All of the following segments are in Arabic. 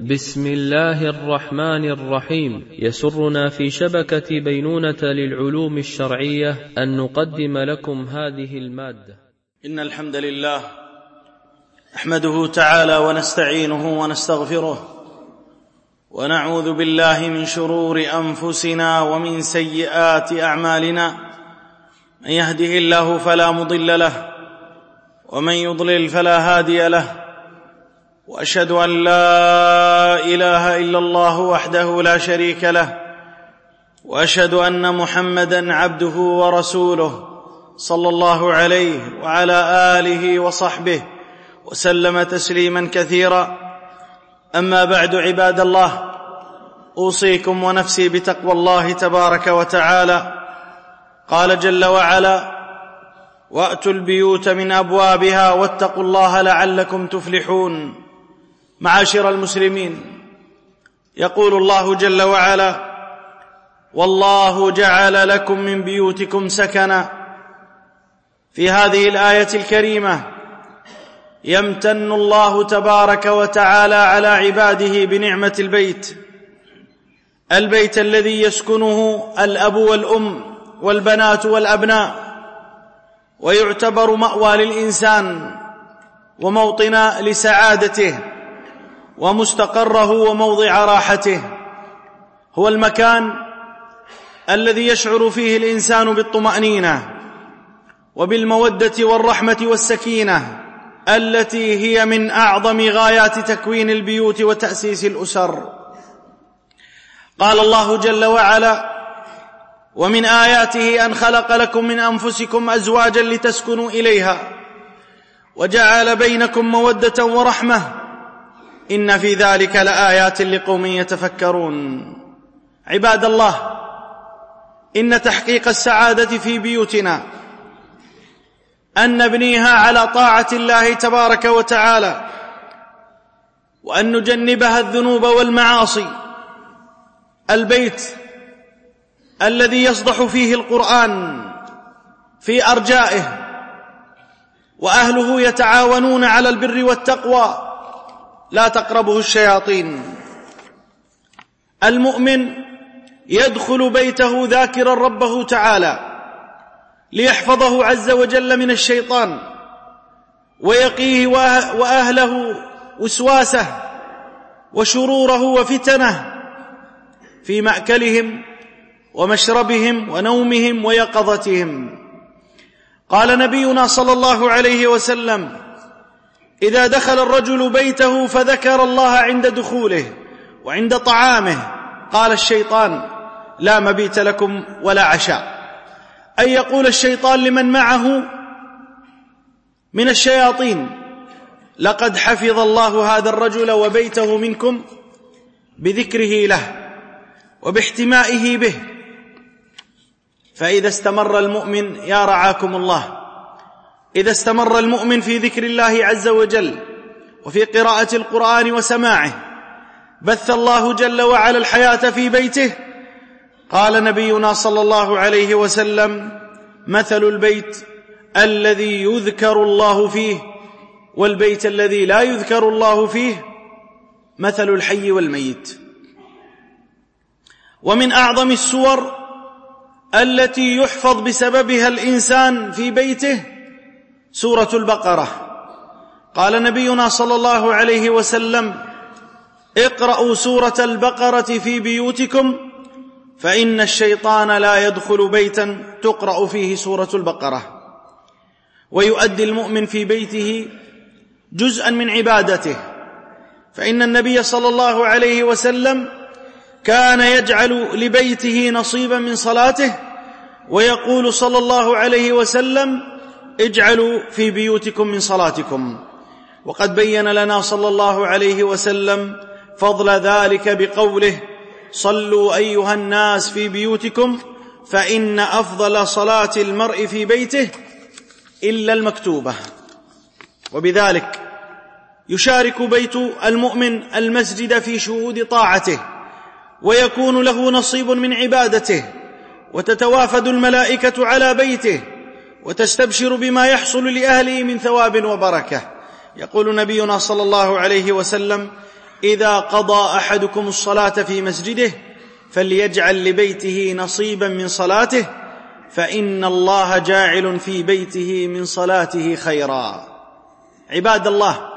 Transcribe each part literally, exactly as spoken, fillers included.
بسم الله الرحمن الرحيم. يسرنا في شبكة بينونة للعلوم الشرعية أن نقدم لكم هذه المادة. إن الحمد لله نحمده تعالى ونستعينه ونستغفره ونعوذ بالله من شرور أنفسنا ومن سيئات أعمالنا. من يهده الله فلا مضل له ومن يضلل فلا هادي له، وأشهد أن لا إله إلا الله وحده لا شريك له، وأشهد أن محمدًا عبده ورسوله صلى الله عليه وعلى آله وصحبه وسلم تسليمًا كثيرًا. أما بعد، عباد الله، أوصيكم ونفسي بتقوى الله تبارك وتعالى. قال جل وعلا: وأتوا البيوت من أبوابها واتقوا الله لعلكم تفلحون. معاشر المسلمين، يقول الله جل وعلا: والله جعل لكم من بيوتكم سكنا. في هذه الآية الكريمة يمتن الله تبارك وتعالى على عباده بنعمة البيت، البيت الذي يسكنه الأب والأم والبنات والأبناء، ويعتبر مأوى للإنسان وموطن لسعادته ومستقره وموضع راحته. هو المكان الذي يشعر فيه الإنسان بالطمأنينة وبالمودة والرحمة والسكينة التي هي من أعظم غايات تكوين البيوت وتأسيس الأسر. قال الله جل وعلا: ومن آياته أن خلق لكم من أنفسكم أزواجا لتسكنوا إليها وجعل بينكم مودة ورحمة إن في ذلك لآيات لقوم يتفكرون. عباد الله، إن تحقيق السعادة في بيوتنا أن نبنيها على طاعة الله تبارك وتعالى، وأن نجنبها الذنوب والمعاصي. البيت الذي يصدح فيه القرآن في أرجائه وأهله يتعاونون على البر والتقوى لا تقربه الشياطين. المؤمن يدخل بيته ذاكرا ربه تعالى ليحفظه عز وجل من الشيطان ويقيه وأهله وسواسه وشروره وفتنه في مأكلهم ومشربهم ونومهم ويقظتهم. قال نبينا صلى الله عليه وسلم: إذا دخل الرجل بيته فذكر الله عند دخوله وعند طعامه قال الشيطان: لا مبيت لكم ولا عشاء. أي يقول الشيطان لمن معه من الشياطين: لقد حفظ الله هذا الرجل وبيته منكم بذكره له وباحتمائه به. فإذا استمر المؤمن، يا رعاكم الله، إذا استمر المؤمن في ذكر الله عز وجل وفي قراءة القرآن وسماعه، بث الله جل وعلا الحياة في بيته. قال نبينا صلى الله عليه وسلم: مثل البيت الذي يذكر الله فيه والبيت الذي لا يذكر الله فيه مثل الحي والميت. ومن أعظم السور التي يحفظ بسببها الإنسان في بيته سورة البقرة. قال نبينا صلى الله عليه وسلم: اقرأوا سورة البقرة في بيوتكم فإن الشيطان لا يدخل بيتا تقرأ فيه سورة البقرة. ويؤدي المؤمن في بيته جزءا من عبادته، فإن النبي صلى الله عليه وسلم كان يجعل لبيته نصيبا من صلاته، ويقول صلى الله عليه وسلم: اجعلوا في بيوتكم من صلاتكم. وقد بين لنا صلى الله عليه وسلم فضل ذلك بقوله: صلوا أيها الناس في بيوتكم فإن أفضل صلاة المرء في بيته إلا المكتوبة. وبذلك يشارك بيت المؤمن المسجد في شهود طاعته، ويكون له نصيب من عبادته، وتتوافد الملائكة على بيته وتستبشر بما يحصل لأهله من ثواب وبركة. يقول نبينا صلى الله عليه وسلم: إذا قضى أحدكم الصلاة في مسجده فليجعل لبيته نصيبا من صلاته فإن الله جاعل في بيته من صلاته خيرا. عباد الله،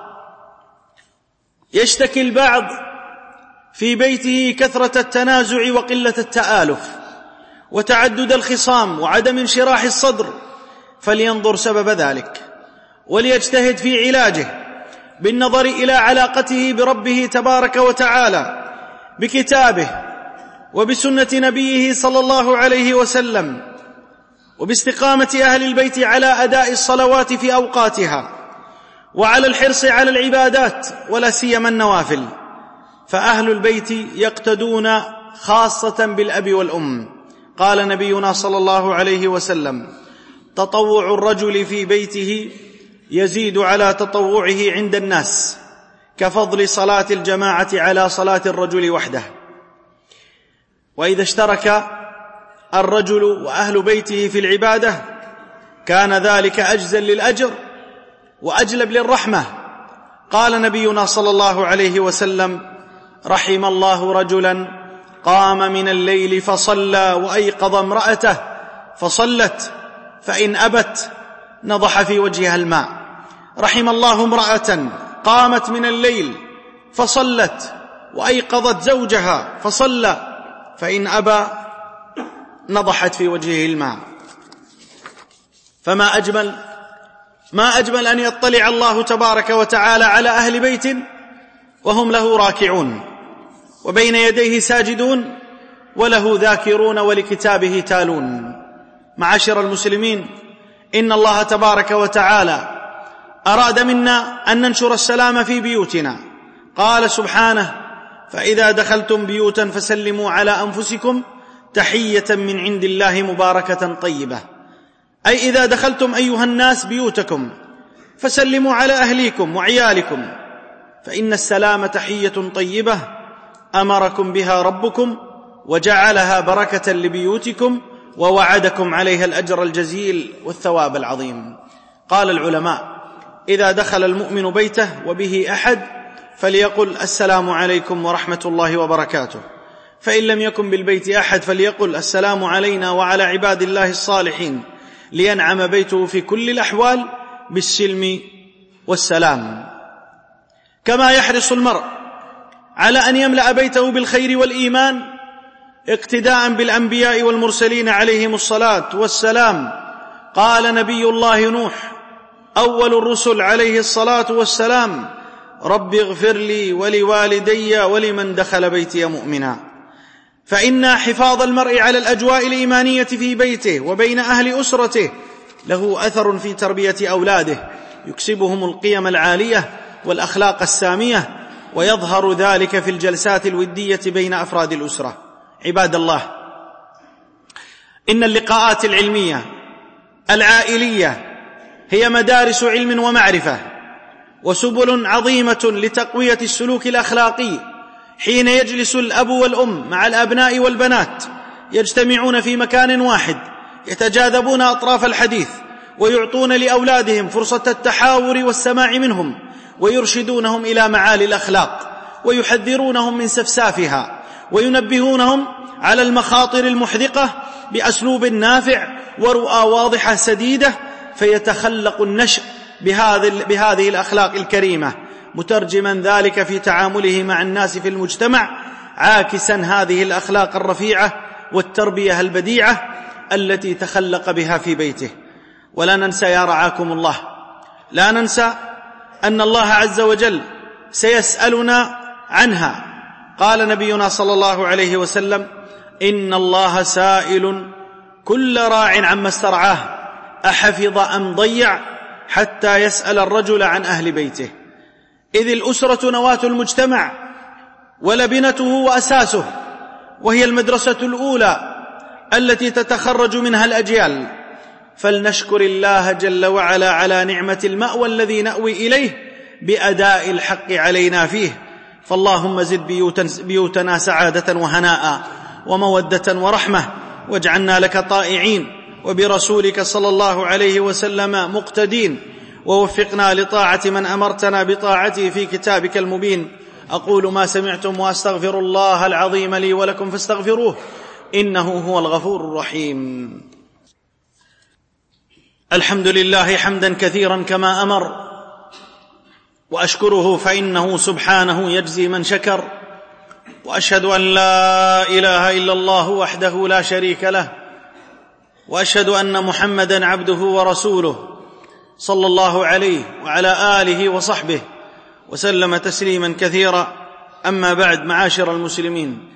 يشتكي البعض في بيته كثرة التنازع وقلة التآلف وتعدد الخصام وعدم انشراح الصدر، فلينظر سبب ذلك وليجتهد في علاجه بالنظر إلى علاقته بربه تبارك وتعالى بكتابه وبسنة نبيه صلى الله عليه وسلم، وباستقامة أهل البيت على أداء الصلوات في أوقاتها، وعلى الحرص على العبادات ولا سيما النوافل، فأهل البيت يقتدون خاصة بالأب والأم. قال نبينا صلى الله عليه وسلم: تطوع الرجل في بيته يزيد على تطوعه عند الناس كفضل صلاة الجماعة على صلاة الرجل وحده. وإذا اشترك الرجل وأهل بيته في العبادة كان ذلك أجزل للأجر وأجلب للرحمة. قال نبينا صلى الله عليه وسلم: رحم الله رجلا قام من الليل فصلى وأيقظ امرأته فصلت فإن أبت نضح في وجهها الماء. رحم الله امرأة قامت من الليل فصلت وأيقظت زوجها فصلى فإن أبى نضحت في وجهه الماء. فما أجمل ما أجمل أن يطلع الله تبارك وتعالى على أهل بيت وهم له راكعون وبين يديه ساجدون وله ذاكرون ولكتابه تالون. معاشر المسلمين، إن الله تبارك وتعالى أراد منا أن ننشر السلام في بيوتنا. قال سبحانه: فإذا دخلتم بيوتا فسلموا على أنفسكم تحية من عند الله مباركة طيبة، أي إذا دخلتم أيها الناس بيوتكم فسلموا على أهليكم وعيالكم، فإن السلام تحية طيبة أمركم بها ربكم وجعلها بركة لبيوتكم ووعدكم عليها الأجر الجزيل والثواب العظيم. قال العلماء: إذا دخل المؤمن بيته وبه أحد فليقل: السلام عليكم ورحمة الله وبركاته، فإن لم يكن بالبيت أحد فليقل: السلام علينا وعلى عباد الله الصالحين، لينعم بيته في كل الأحوال بالسلم والسلام. كما يحرص المرء على أن يملأ بيته بالخير والإيمان اقتداء بالأنبياء والمرسلين عليهم الصلاة والسلام. قال نبي الله نوح أول الرسل عليه الصلاة والسلام: رب اغفر لي ولوالدي ولمن دخل بيتي مؤمنا. فإن حفاظ المرء على الأجواء الإيمانية في بيته وبين أهل أسرته له أثر في تربية أولاده يكسبهم القيم العالية والأخلاق السامية، ويظهر ذلك في الجلسات الودية بين أفراد الأسرة. عباد الله، إن اللقاءات العلمية العائلية هي مدارس علم ومعرفة وسبل عظيمة لتقوية السلوك الأخلاقي، حين يجلس الأب والأم مع الأبناء والبنات يجتمعون في مكان واحد يتجاذبون أطراف الحديث ويعطون لأولادهم فرصة التحاور والسماع منهم، ويرشدونهم إلى معالي الأخلاق ويحذرونهم من سفسافها، وينبهونهم على المخاطر المحذقة بأسلوب نافع ورؤى واضحة سديدة، فيتخلق النشء بهذه الأخلاق الكريمة، مترجما ذلك في تعامله مع الناس في المجتمع، عاكسا هذه الأخلاق الرفيعة والتربية البديعة التي تخلق بها في بيته. ولا ننسى يا رعاكم الله، لا ننسى أن الله عز وجل سيسألنا عنها. قال نبينا صلى الله عليه وسلم: إن الله سائل كل راع عما استرعاه أحفظ أم ضيع، حتى يسأل الرجل عن أهل بيته. إذ الأسرة نواة المجتمع ولبنته وأساسه، وهي المدرسة الأولى التي تتخرج منها الأجيال، فلنشكر الله جل وعلا على نعمة المأوى الذي نأوي إليه بأداء الحق علينا فيه. فاللهم زد بيوتنا سعادة وهناء ومودة ورحمة، واجعلنا لك طائعين وبرسولك صلى الله عليه وسلم مقتدين، ووفقنا لطاعة من أمرتنا بطاعته في كتابك المبين. أقول ما سمعتم وأستغفر الله العظيم لي ولكم فاستغفروه إنه هو الغفور الرحيم. الحمد لله حمدا كثيرا كما أمر، وأشكره فإنه سبحانه يجزي من شكر، وأشهد أن لا إله إلا الله وحده لا شريك له، وأشهد أن محمدا عبده ورسوله صلى الله عليه وعلى آله وصحبه وسلم تسليما كثيرا. أما بعد، معاشر المسلمين،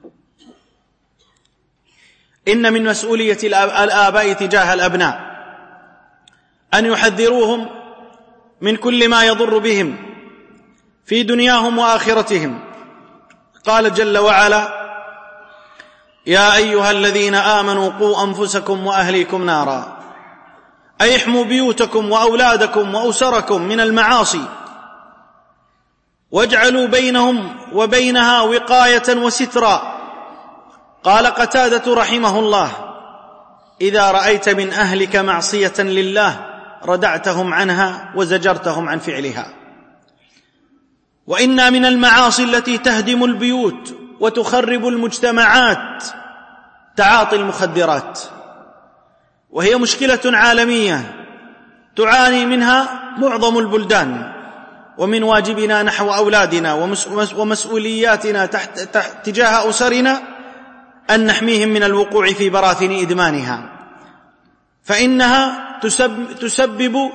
إن من مسؤولية الآباء تجاه الأبناء أن يحذروهم من كل ما يضر بهم في دنياهم وآخرتهم. قال جل وعلا: يا أيها الذين آمنوا قوا أنفسكم وأهليكم نارا، أي احموا بيوتكم وأولادكم وأسركم من المعاصي، واجعلوا بينهم وبينها وقاية وسترا. قال قتادة رحمه الله: إذا رأيت من أهلك معصية لله ردعتهم عنها وزجرتهم عن فعلها. وإن من المعاصي التي تهدم البيوت وتخرب المجتمعات تعاطي المخدرات، وهي مشكلة عالمية تعاني منها معظم البلدان، ومن واجبنا نحو أولادنا ومسؤولياتنا تحت تجاه أسرنا أن نحميهم من الوقوع في براثن إدمانها، فإنها تسبب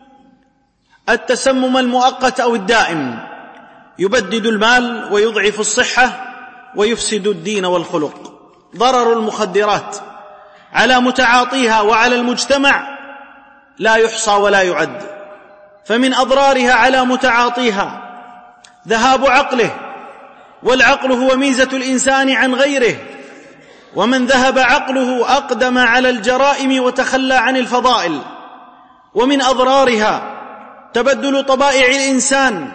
التسمم المؤقت أو الدائم، يبدد المال ويضعف الصحة ويفسد الدين والخلق. ضرر المخدرات على متعاطيها وعلى المجتمع لا يحصى ولا يعد، فمن أضرارها على متعاطيها ذهاب عقله، والعقل هو ميزة الإنسان عن غيره، ومن ذهب عقله أقدم على الجرائم وتخلى عن الفضائل. ومن أضرارها تبدل طبائع الإنسان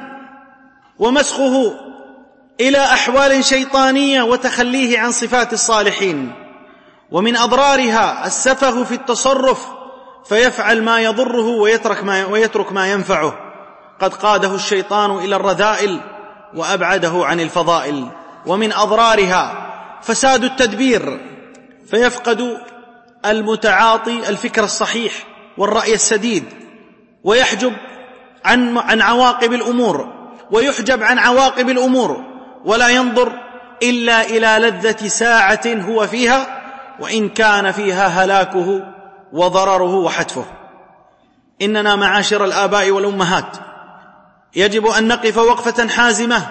ومسخه إلى أحوال شيطانية وتخليه عن صفات الصالحين. ومن أضرارها السفه في التصرف، فيفعل ما يضره ويترك ما, ويترك ما ينفعه. قد قاده الشيطان إلى الرذائل وأبعده عن الفضائل. ومن أضرارها فساد التدبير، فيفقد المتعاطي الفكر الصحيح والرأي السديد، ويحجب عن عن عواقب الأمور ويحجب عن عواقب الأمور، ولا ينظر إلا إلى لذة ساعة هو فيها، وإن كان فيها هلاكه وضرره وحتفه. إننا معاشر الآباء والأمهات يجب أن نقف وقفة حازمة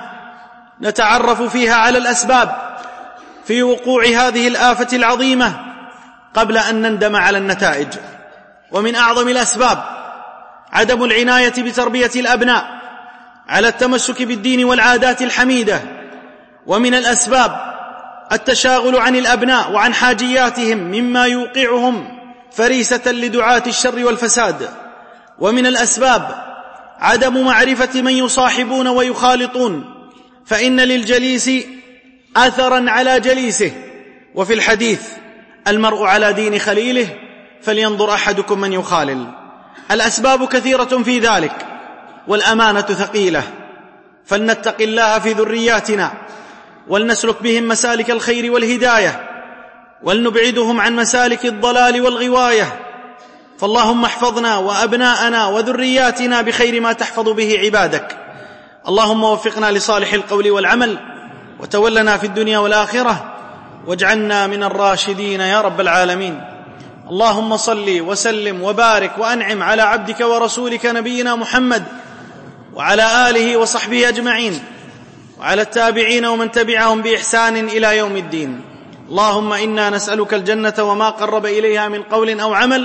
نتعرف فيها على الأسباب في وقوع هذه الآفة العظيمة قبل أن نندم على النتائج. ومن أعظم الأسباب عدم العناية بتربية الأبناء على التمسك بالدين والعادات الحميدة. ومن الأسباب التشاغل عن الأبناء وعن حاجياتهم مما يوقعهم فريسة لدعاة الشر والفساد. ومن الأسباب عدم معرفة من يصاحبون ويخالطون، فإن للجليس أثرا على جليسه. وفي الحديث: المرء على دين خليله فلينظر أحدكم من يخالل. الأسباب كثيرة في ذلك، والأمانة ثقيلة، فلنتق الله في ذرياتنا، ولنسلك بهم مسالك الخير والهداية، ولنبعدهم عن مسالك الضلال والغواية. فاللهم احفظنا وأبناءنا وذرياتنا بخير ما تحفظ به عبادك. اللهم وفقنا لصالح القول والعمل، وتولنا في الدنيا والآخرة، واجعلنا من الراشدين يا رب العالمين. اللهم صل وسلم وبارك وأنعم على عبدك ورسولك نبينا محمد وعلى آله وصحبه أجمعين، وعلى التابعين ومن تبعهم بإحسان إلى يوم الدين. اللهم إنا نسألك الجنة وما قرب إليها من قول أو عمل،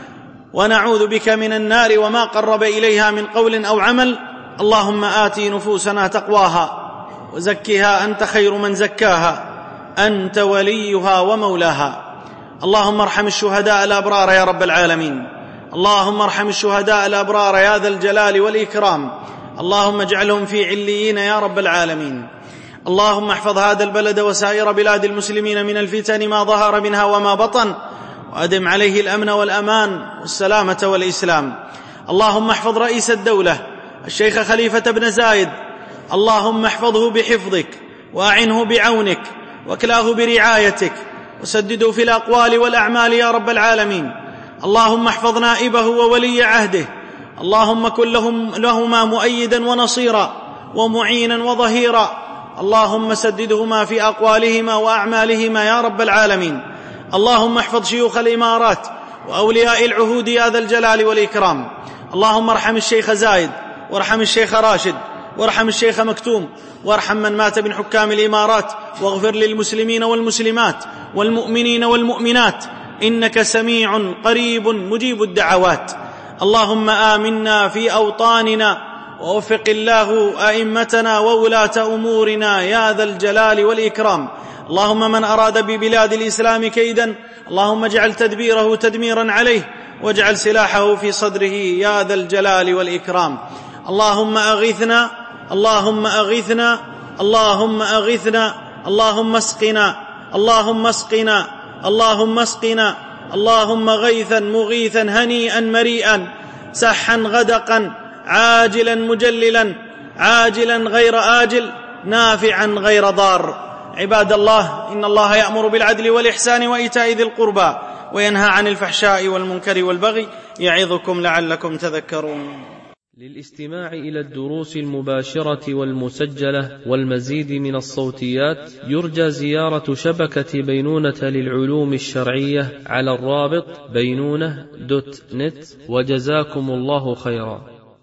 ونعوذ بك من النار وما قرب إليها من قول أو عمل. اللهم آت نفوسنا تقواها وزكها أنت خير من زكاها، أنت وليها ومولاها. اللهم ارحم الشهداء الأبرار يا رب العالمين. اللهم ارحم الشهداء الأبرار يا ذا الجلال والإكرام. اللهم اجعلهم في عليين يا رب العالمين. اللهم احفظ هذا البلد وسائر بلاد المسلمين من الفتن ما ظهر منها وما بطن، وأدم عليه الأمن والأمان والسلامة والإسلام. اللهم احفظ رئيس الدولة الشيخ خليفة بن زايد اللهم احفظه بحفظك وأعنه بعونك واكلاه برعايتك وسدده في الأقوال والأعمال يا رب العالمين. اللهم احفظ نائبه وولي عهده، اللهم كن لهم لهما مؤيدا ونصيرا ومعينا وظهيرا، اللهم سددهما في أقوالهما وأعمالهما يا رب العالمين. اللهم احفظ شيوخ الإمارات وأولياء العهود يا ذا الجلال والإكرام. اللهم ارحم الشيخ زايد وارحم الشيخ راشد وارحم الشيخ مكتوم وارحم من مات من حكام الإمارات، واغفر للمسلمين والمسلمات والمؤمنين والمؤمنات، إنك سميع قريب مجيب الدعوات. اللهم آمنا في أوطاننا، ووفق الله أئمتنا وولاة أمورنا يا ذا الجلال والإكرام. اللهم من أراد ببلاد الإسلام كيدا اللهم اجعل تدبيره تدميرا عليه، واجعل سلاحه في صدره يا ذا الجلال والإكرام. اللهم أغثنا اللهم أغثنا اللهم أغثنا اللهم اسقنا اللهم اسقنا اللهم اسقنا اللهم غيثا مغيثا هنيئا مريئا سحا غدقا عاجلا مجللا عاجلا غير آجل نافعا غير ضار. عباد الله، إن الله يأمر بالعدل والإحسان وإيتاء ذي القربى وينهى عن الفحشاء والمنكر والبغي، يعظكم لعلكم تذكرون. للاستماع إلى الدروس المباشرة والمسجلة والمزيد من الصوتيات يرجى زيارة شبكة بينونة للعلوم الشرعية على الرابط بينونة دوت نت، وجزاكم الله خيرا.